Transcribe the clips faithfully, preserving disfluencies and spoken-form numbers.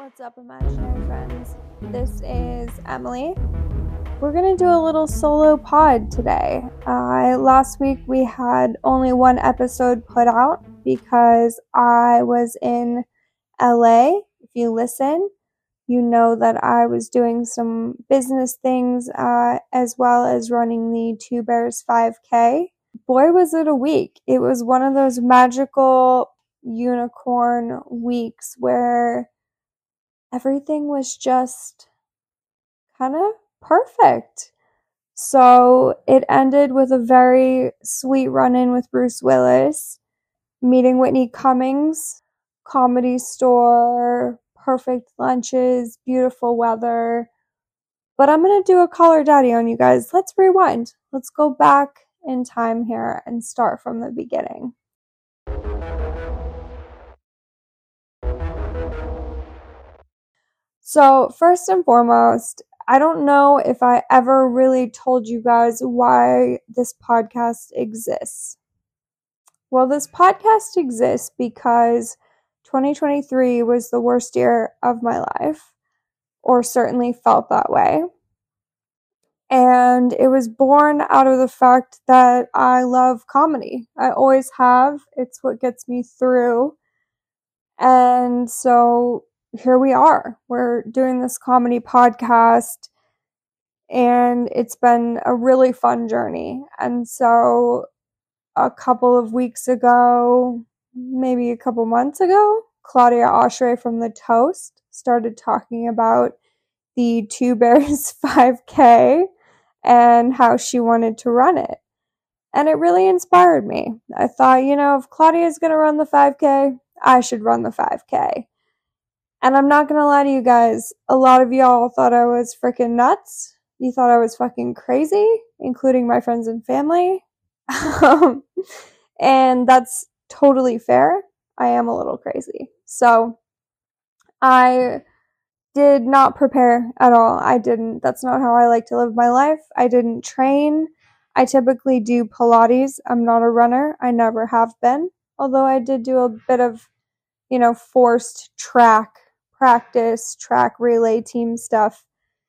What's up, imaginary friends? This is Emily. We're going to do a little solo pod today. Uh, last week we had only one episode put out because I was in L A. If you listen, you know that I was doing some business things uh, as well as running the Two Bears five K. Boy, was it a week. It was one of those magical unicorn weeks where everything was just kind of perfect. So it ended with a very sweet run-in with Bruce Willis, meeting Whitney Cummings, Comedy Store, perfect lunches, beautiful weather. But I'm going to do a Call Her Daddy on you guys. Let's rewind. Let's go back in time here and start from the beginning. So first and foremost, I don't know if I ever really told you guys why this podcast exists. Well, this podcast exists because twenty twenty-three was the worst year of my life, or certainly felt that way. And it was born out of the fact that I love comedy. I always have. It's what gets me through. And so here we are. We're doing this comedy podcast, and it's been a really fun journey. And so a couple of weeks ago, maybe a couple months ago, Claudia Oshry from The Toast started talking about the Two Bears five K and how she wanted to run it. And it really inspired me. I thought, you know, if Claudia's going to run the five K, I should run the five K. And I'm not going to lie to you guys, a lot of y'all thought I was freaking nuts. You thought I was fucking crazy, including my friends and family. Um, and that's totally fair. I am a little crazy. So I did not prepare at all. I didn't. That's not how I like to live my life. I didn't train. I typically do Pilates. I'm not a runner. I never have been. Although I did do a bit of, you know, forced track practice, track relay team stuff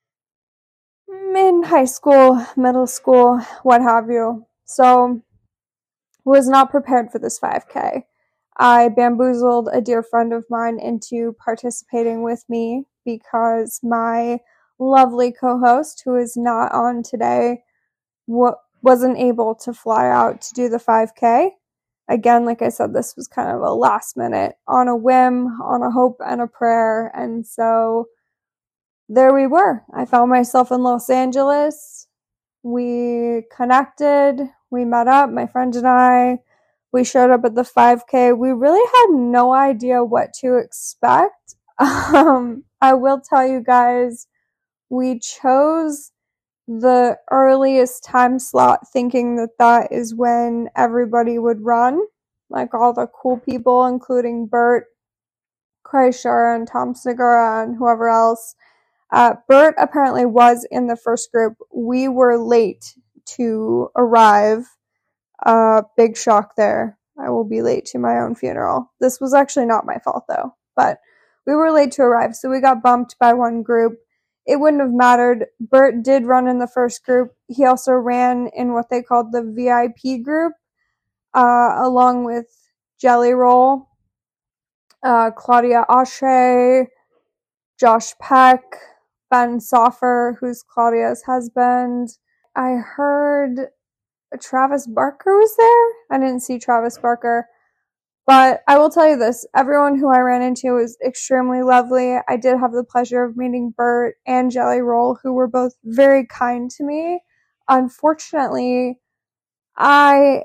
in high school, middle school, what have you. So was not prepared for this five K. I bamboozled a dear friend of mine into participating with me because my lovely co-host, who is not on today, w- wasn't able to fly out to do the five K. Again, like I said, this was kind of a last minute, on a whim, on a hope and a prayer. And so there we were. I found myself in Los Angeles. We connected. We met up, my friend and I. We showed up at the five K. We really had no idea what to expect. Um, I will tell you guys, we chose the earliest time slot thinking that that is when everybody would run. Like all the cool people, including Bert Kreischer and Tom Segura and whoever else. Uh, Bert apparently was in the first group. We were late to arrive. Uh, big shock there. I will be late to my own funeral. This was actually not my fault though, but we were late to arrive, so we got bumped by one group. It wouldn't have mattered. Bert did run in the first group. He also ran in what they called the V I P group, uh, along with Jelly Roll, uh, Claudia Oshry, Josh Peck, Ben Soffer, who's Claudia's husband. I heard Travis Barker was there. I didn't see Travis Barker. But I will tell you this, everyone who I ran into was extremely lovely. I did have the pleasure of meeting Bert and Jelly Roll, who were both very kind to me. Unfortunately, I,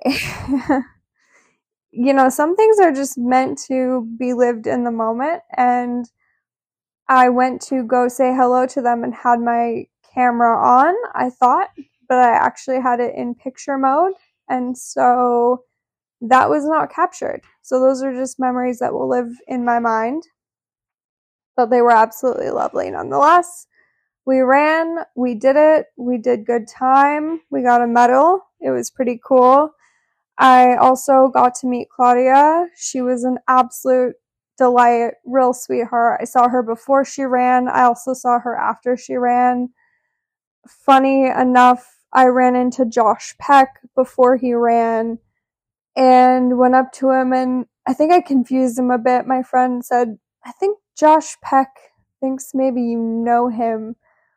you know, some things are just meant to be lived in the moment, and I went to go say hello to them and had my camera on, I thought, but I actually had it in picture mode, and so that was not captured. So those are just memories that will live in my mind. But they were absolutely lovely nonetheless. We ran, we did it, we did good time, we got a medal. It was pretty cool. I also got to meet Claudia. She was an absolute delight, real sweetheart. I saw her before she ran. I also saw her after she ran. Funny enough, I ran into Josh Peck before he ran and went up to him, and I think I confused him a bit. My friend said, I think Josh Peck thinks maybe you know him.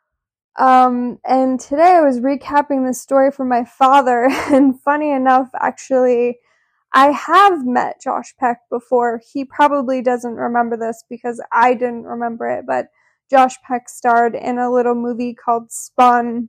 Um, and today I was recapping this story for my father, and funny enough, actually, I have met Josh Peck before. He probably doesn't remember this because I didn't remember it, but Josh Peck starred in a little movie called Spun.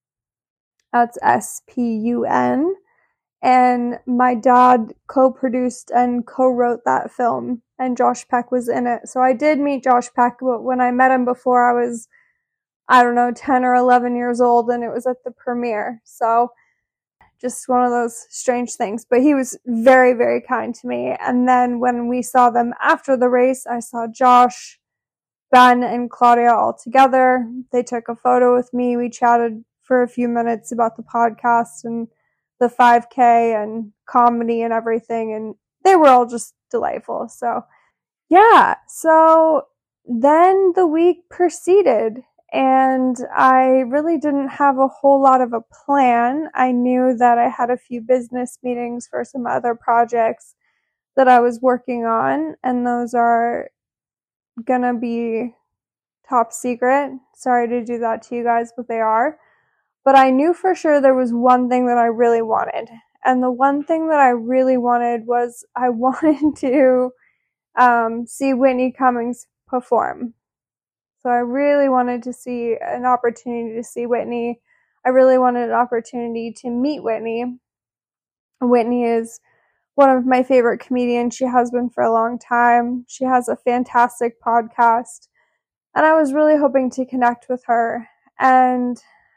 That's S P U N. And my dad co-produced and co-wrote that film, and Josh Peck was in it. So I did meet Josh Peck, but when I met him before, I was, I don't know, ten or eleven years old, and it was at the premiere. So just one of those strange things. But he was very, very kind to me. And then when we saw them after the race, I saw Josh, Ben, and Claudia all together. They took a photo with me. We chatted for a few minutes about the podcast and the five K and comedy and everything, and they were all just delightful. So yeah, so then the week proceeded, and I really didn't have a whole lot of a plan. I knew that I had a few business meetings for some other projects that I was working on, and those are gonna be top secret. Sorry to do that to you guys, but they are. But I knew for sure there was one thing that I really wanted. And the one thing that I really wanted was I wanted to um, see Whitney Cummings perform. So I really wanted to see an opportunity to see Whitney. I really wanted an opportunity to meet Whitney. Whitney is one of my favorite comedians. She has been for a long time. She has a fantastic podcast. And I was really hoping to connect with her. And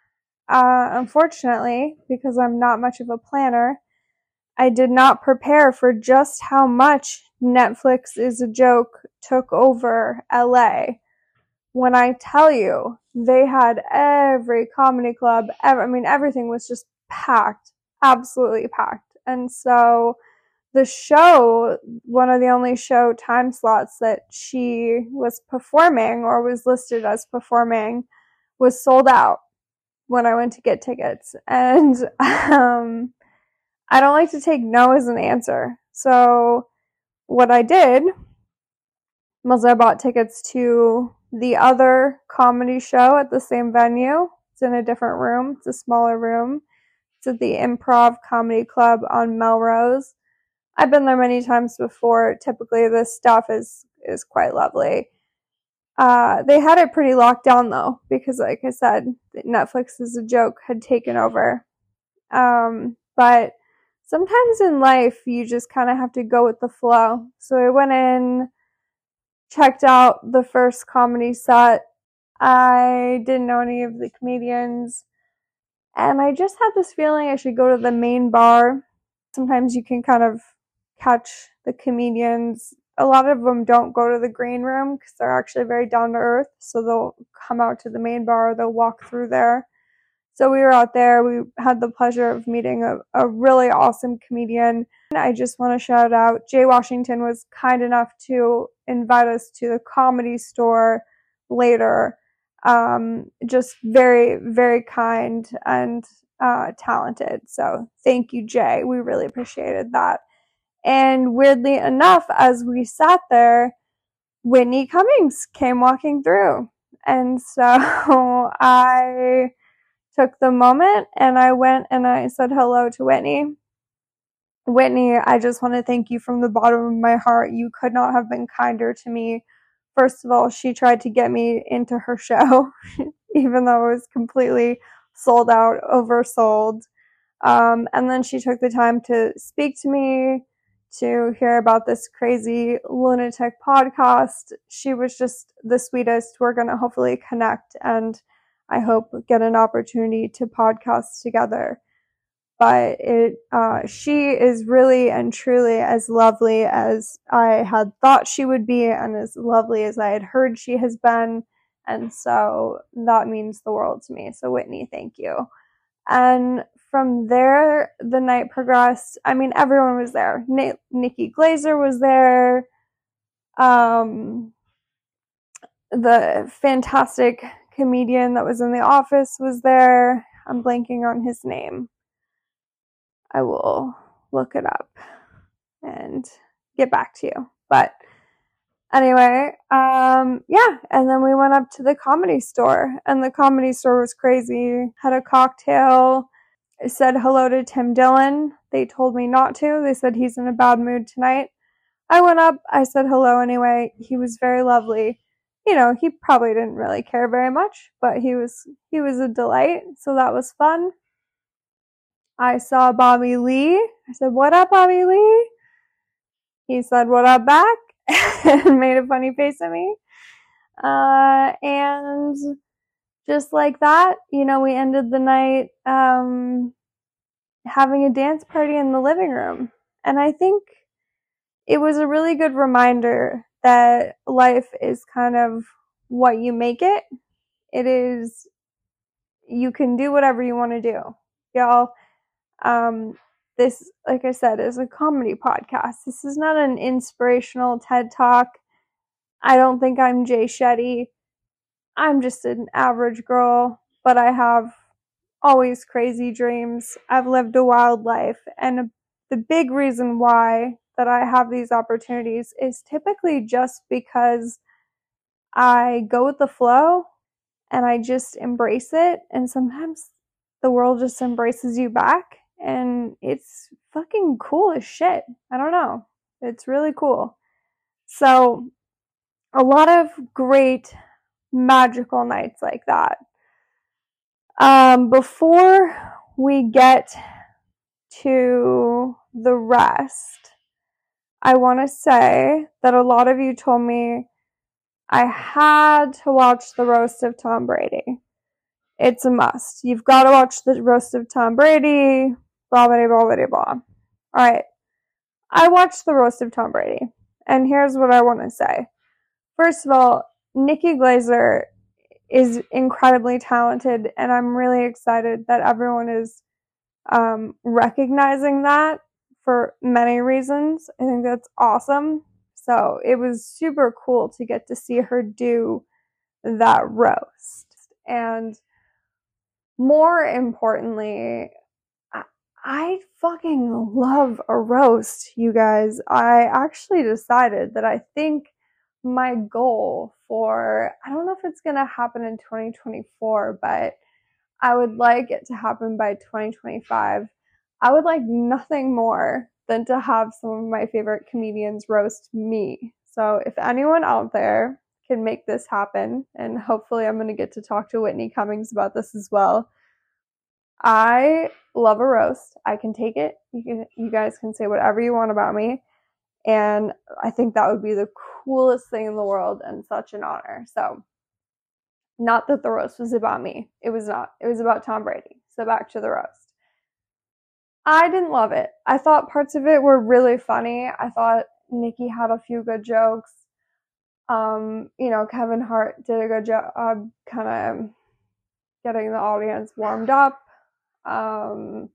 Uh, unfortunately, because I'm not much of a planner, I did not prepare for just how much Netflix is a Joke took over L A. When I tell you, they had every comedy club, ever, I mean, everything was just packed, absolutely packed. And so the show, one of the only show time slots that she was performing or was listed as performing, was sold out when I went to get tickets. And um, I don't like to take no as an answer. So what I did was I bought tickets to the other comedy show at the same venue. It's in a different room. It's a smaller room. It's at the Improv Comedy Club on Melrose. I've been there many times before. Typically this stuff is, is quite lovely. Uh, they had it pretty locked down though, because like I said, Netflix is a Joke had taken over. Um, but sometimes in life, you just kind of have to go with the flow. So I went in, checked out the first comedy set. I didn't know any of the comedians, and I just had this feeling I should go to the main bar. Sometimes you can kind of catch the comedians. A lot of them don't go to the green room because they're actually very down to earth. So they'll come out to the main bar, they'll walk through there. So we were out there. We had the pleasure of meeting a, a really awesome comedian. And I just want to shout out, Jay Washington was kind enough to invite us to the Comedy Store later. Um, just very, very kind and uh, talented. So thank you, Jay. We really appreciated that. And weirdly enough, as we sat there, Whitney Cummings came walking through. And so I took the moment and I went and I said hello to Whitney. Whitney, I just want to thank you from the bottom of my heart. You could not have been kinder to me. First of all, she tried to get me into her show, even though it was completely sold out, oversold. Um, and then she took the time to speak to me, to hear about this crazy lunatic podcast. She was just the sweetest. We're going to hopefully connect and I hope get an opportunity to podcast together. But it, uh, she is really and truly as lovely as I had thought she would be and as lovely as I had heard she has been. And so that means the world to me. So Whitney, thank you. And from there, the night progressed. I mean, everyone was there. Nikki Glazer was there. Um, the fantastic comedian that was in The Office was there. I'm blanking on his name. I will look it up and get back to you. But anyway, um, yeah, and then we went up to the Comedy Store, and the Comedy Store was crazy. Had a cocktail. I said hello to Tim Dillon. They told me not to. They said he's in a bad mood tonight. I went up. I said hello anyway. He was very lovely. You know, he probably didn't really care very much, but he was he was a delight. So that was fun. I saw Bobby Lee. I said, "What up, Bobby Lee?" He said, "What up, back?" and made a funny face at me. Uh, and just like that, you know, we ended the night um, having a dance party in the living room. And I think it was a really good reminder that life is kind of what you make it. It is, you can do whatever you want to do. Y'all, um, this, like I said, is a comedy podcast. This is not an inspirational TED Talk. I don't think I'm Jay Shetty. I'm just an average girl, but I have always crazy dreams. I've lived a wild life, and the big reason why that I have these opportunities is typically just because I go with the flow and I just embrace it, and sometimes the world just embraces you back, and it's fucking cool as shit. I don't know. It's really cool. So, a lot of great magical nights like that. Um, before we get to the rest, I want to say that a lot of you told me I had to watch the roast of Tom Brady. It's a must. You've got to watch the roast of Tom Brady, blah, blah, blah, blah, blah. All right. I watched the roast of Tom Brady, and here's what I want to say. First of all, Nikki Glazer is incredibly talented, and I'm really excited that everyone is um, recognizing that for many reasons. I think that's awesome. So it was super cool to get to see her do that roast. And more importantly, I, I fucking love a roast, you guys. I actually decided that I think my goal for, I don't know if it's going to happen in twenty twenty-four, but I would like it to happen by twenty twenty-five. I would like nothing more than to have some of my favorite comedians roast me. So if anyone out there can make this happen, and hopefully I'm going to get to talk to Whitney Cummings about this as well. I love a roast. I can take it. You can, you guys can say whatever you want about me. And I think that would be the coolest thing in the world and such an honor. So, not that the roast was about me. It was not. It was about Tom Brady. So back to the roast. I didn't love it. I thought parts of it were really funny. I thought Nikki had a few good jokes. Um, you know, Kevin Hart did a good job kind of getting the audience warmed up. Um,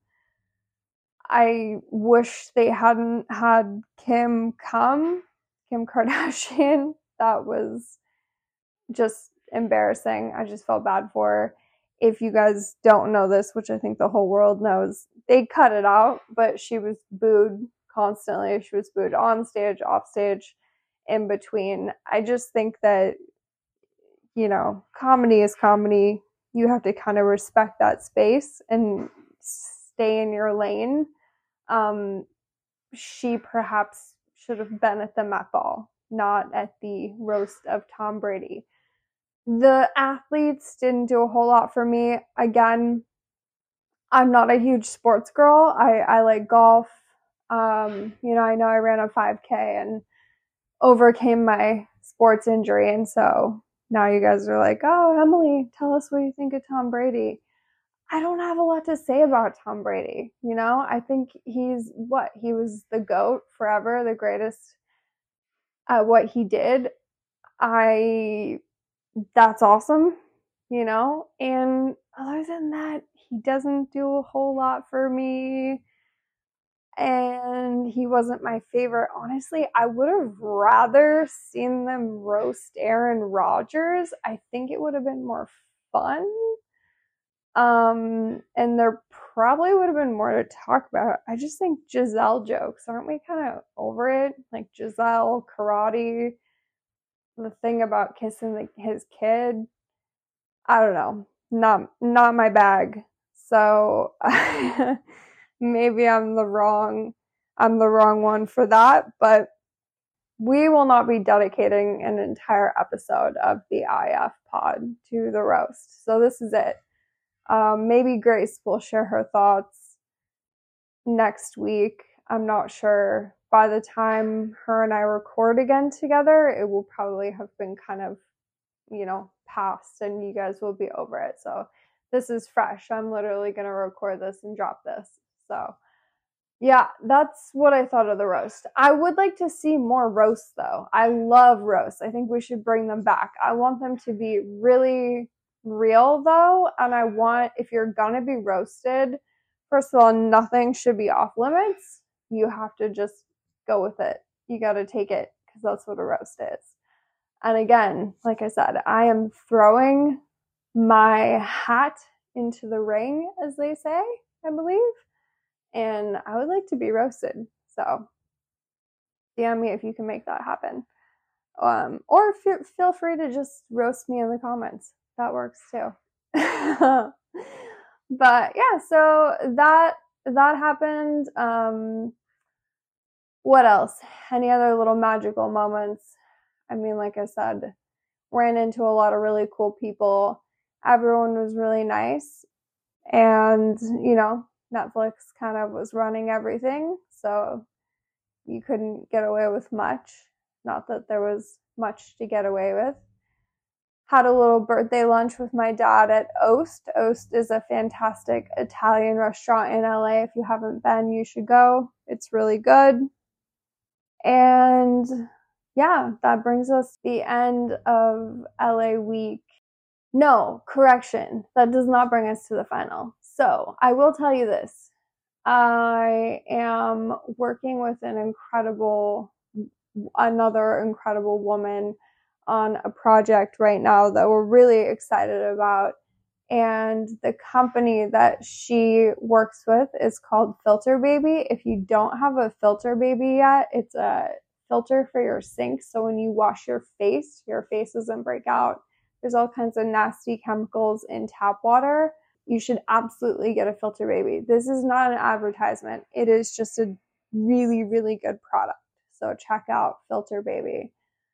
I wish they hadn't had Kim come, Kim Kardashian. That was just embarrassing. I just felt bad for her. If you guys don't know this, which I think the whole world knows, they cut it out, but she was booed constantly. She was booed on stage, off stage, in between. I just think that, you know, comedy is comedy. You have to kind of respect that space and stay in your lane. Um, she perhaps should have been at the Met Ball, not at the roast of Tom Brady. The athletes didn't do a whole lot for me. Again, I'm not a huge sports girl. I, I like golf. Um, you know, I know I ran a five K and overcame my sports injury. And so now you guys are like, oh, Emily, tell us what you think of Tom Brady. I don't have a lot to say about Tom Brady. You know, I think he's what? He was the GOAT forever, the greatest at what he did. I, that's awesome, you know? And other than that, he doesn't do a whole lot for me. and he wasn't my favorite. Honestly, I would have rather seen them roast Aaron Rodgers. I think it would have been more fun. Um, and there probably would have been more to talk about. I just think Gisele jokes, aren't we kind of over it? Like Gisele, karate, the thing about kissing the, his kid. I don't know. Not not my bag. So maybe I'm the wrong I'm the wrong one for that, but we will not be dedicating an entire episode of the I F pod to the roast. So this is it. Um, maybe Grace will share her thoughts next week. I'm not sure. By the time her and I record again together, it will probably have been kind of, you know, past and you guys will be over it. So this is fresh. I'm literally going to record this and drop this. So yeah, that's what I thought of the roast. I would like to see more roasts though. I love roasts. I think we should bring them back. I want them to be really real though. And I want, if you're going to be roasted, first of all, nothing should be off limits. You have to just go with it. You got to take it because that's what a roast is. And again, like I said, I am throwing my hat into the ring, as they say, I believe. And I would like to be roasted. So D M me if you can make that happen. Um, or f- feel free to just roast me in the comments. That works too. But yeah, so that that happened. Um, what else? Any other little magical moments? I mean, like I said, ran into a lot of really cool people. Everyone was really nice. And, you know, Netflix kind of was running everything. So you couldn't get away with much. Not that there was much to get away with. Had a little birthday lunch with my dad at Oast. Oast is a fantastic Italian restaurant in L A. If you haven't been, you should go. It's really good. And yeah, that brings us to the end of L A week. No, correction. That does not bring us to the final. So I will tell you this. I am working with an incredible, another incredible woman on a project right now that we're really excited about. And the company that she works with is called Filter Baby. If you don't have a Filter Baby yet, it's a filter for your sink. So when you wash your face, your face doesn't break out. There's all kinds of nasty chemicals in tap water. You should absolutely get a Filter Baby. This is not an advertisement. It is just a really, really good product. So check out Filter Baby.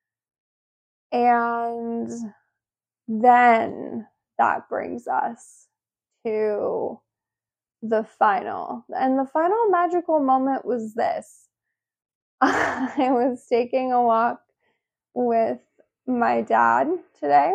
And then that brings us to the final. And the final magical moment was this. I was taking a walk with my dad today.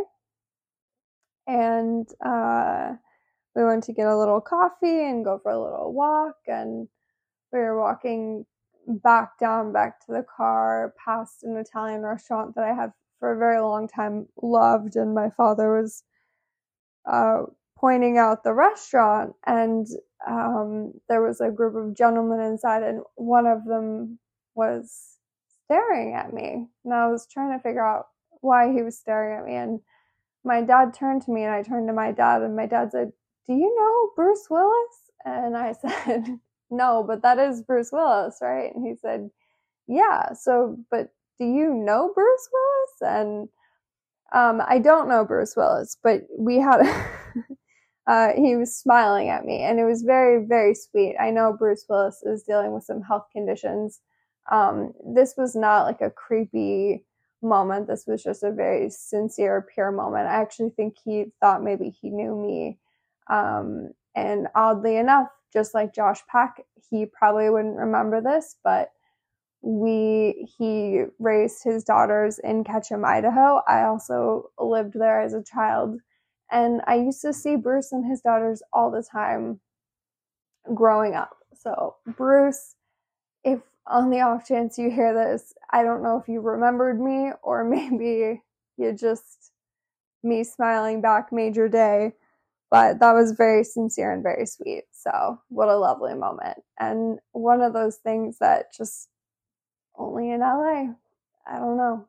And uh, we went to get a little coffee and go for a little walk. And we were walking back down, back to the car, past an Italian restaurant that I have for a very long time loved. And my father was uh, pointing out the restaurant. And um, there was a group of gentlemen inside. And one of them was staring at me. And I was trying to figure out why he was staring at me. And my dad turned to me and I turned to my dad and my dad said, "Do you know Bruce Willis?" And I said, "No, but that is Bruce Willis, right?" And he said, "Yeah, so, but do you know Bruce Willis?" And um, I don't know Bruce Willis, but we had, uh, he was smiling at me and it was very, very sweet. I know Bruce Willis is dealing with some health conditions. Um, this was not like a creepy moment. This was just a very sincere, pure moment. I actually think he thought maybe he knew me. Um, and oddly enough, just like Josh Peck, he probably wouldn't remember this, but we he raised his daughters in Ketchum, Idaho. I also lived there as a child, and I used to see Bruce and his daughters all the time growing up. So Bruce, if on the off chance you hear this, I don't know if you remembered me or maybe you just, me smiling back made your day. But that was very sincere and very sweet. So what a lovely moment. And one of those things that just only in L A. I don't know.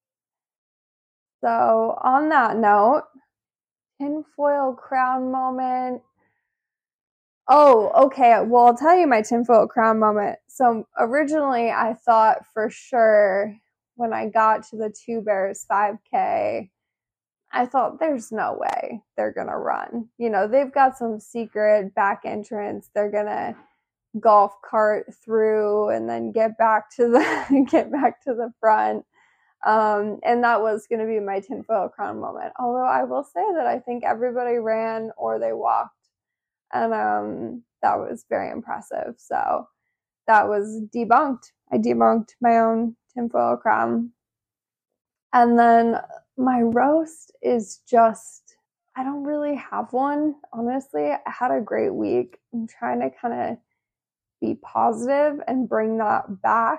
So on that note, tinfoil crown moment. Oh, okay. Well, I'll tell you my tinfoil crown moment. So originally I thought for sure when I got to the Two Bears five K, I thought there's no way they're going to run. You know, they've got some secret back entrance. They're going to golf cart through and then get back to the get back to the front. Um, and that was going to be my tinfoil crown moment. Although I will say that I think everybody ran or they walked. And um, that was very impressive. So that was debunked. I debunked my own tinfoil crown. And then my roast is just, I don't really have one, honestly. I had a great week. I'm trying to kind of be positive and bring that back.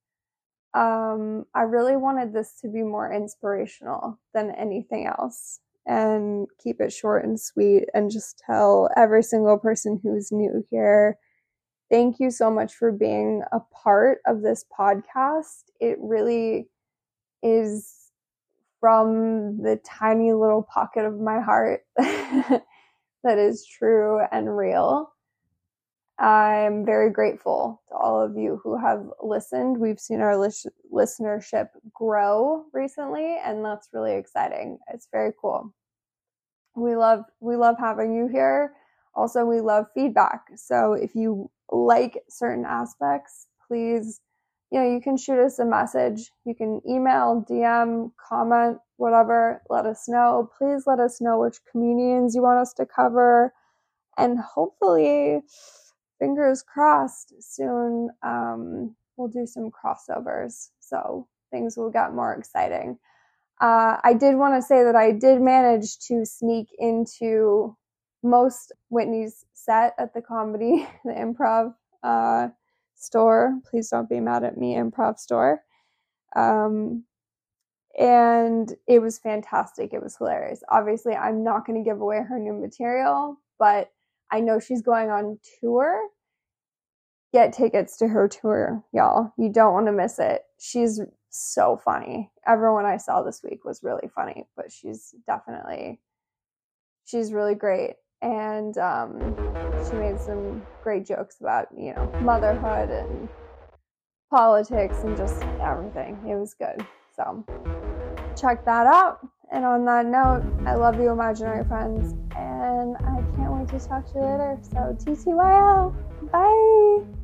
Um, I really wanted this to be more inspirational than anything else and keep it short and sweet and just tell every single person who's new here, thank you so much for being a part of this podcast. It really is from the tiny little pocket of my heart that is true and real. I'm very grateful to all of you who have listened. We've seen our lis- listenership grow recently, and that's really exciting. It's very cool. We love we love having you here. Also, we love feedback. So if you like certain aspects, please, you know, you can shoot us a message. You can email, D M, comment, whatever. Let us know. Please let us know which comedians you want us to cover. And hopefully, fingers crossed, soon um, we'll do some crossovers. So things will get more exciting. Uh, I did want to say that I did manage to sneak into most Whitney's set at the comedy, the improv uh, store. Please don't be mad at me, improv store. Um, and it was fantastic. It was hilarious. Obviously, I'm not going to give away her new material, but I know she's going on tour. Get tickets to her tour, y'all. You don't want to miss it. She's so funny. Everyone I saw this week was really funny, but she's definitely, she's really great. And um, she made some great jokes about, you know, motherhood and politics and just everything. It was good. So check that out. And on that note, I love you, imaginary friends. And I can't wait to talk to you later. So T T Y L. Bye.